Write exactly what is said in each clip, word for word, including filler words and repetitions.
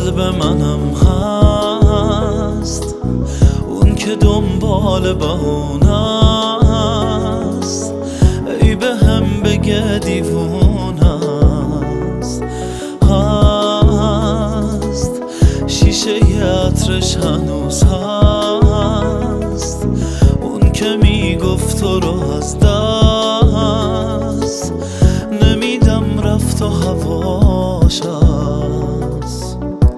قلب منم هست، اون که دنبال بهونه است، ای به هم بگه دیوونه است. هست شیشه عطرش هنوز هست، اون که میگفت تو رو از دست نمیدم، رفت و هواش هست.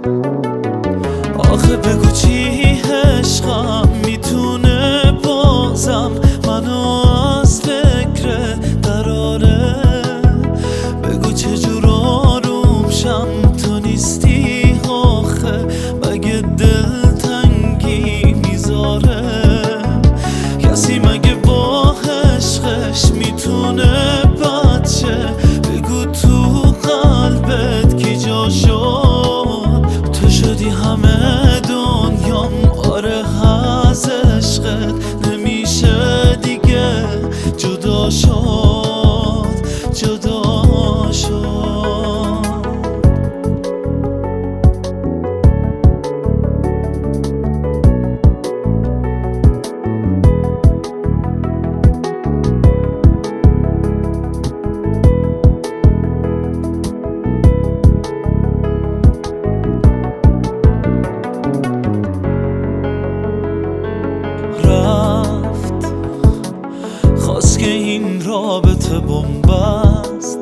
آخه بگو چی عشقم میتونه بازم منو از فکر دراره، بگو چجور آروم شم تو نیستی، آخه مگه دل تنگی میذاره؟ کسی مگه با عشقش میتونه بد شه؟ بگو تو قلبت کی جا شد؟ تو شدی همه دنیام، آره از عشقت نمیشه دیگه جدا شد، جدا شد. خواست که این رابطه بنبست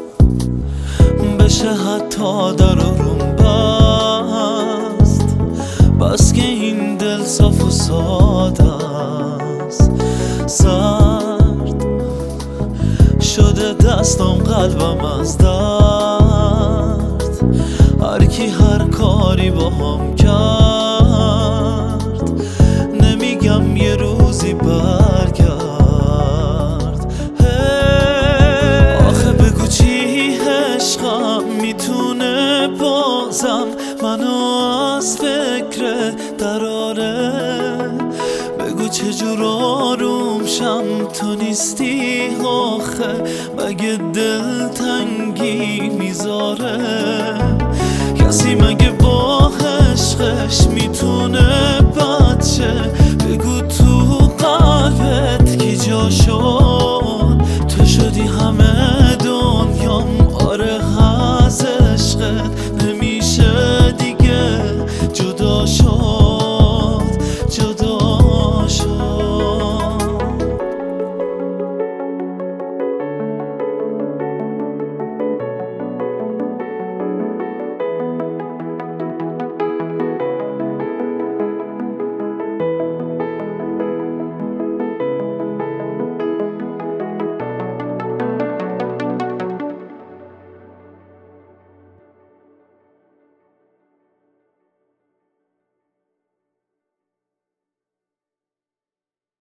بشه، حتی در روم بست، بس که این دل صاف و ساده است. سرد شده دستم قلبم از درد، هر کی هر کاری با هم کرد، نمیگم یه روزی برگرد. آخه بگو چی عشقم میتونه بازم منو از فکر دراره، بگو چجور آروم شم تو نیستی، آخه مگه دل تنگی میذاره؟ کسی مگه با عشقش میتونه بد شه؟ بگو تو قلبت کی جا شد؟ تو شدی همه دنیام، آره از عشقت نمیشه دیگه جدا شد.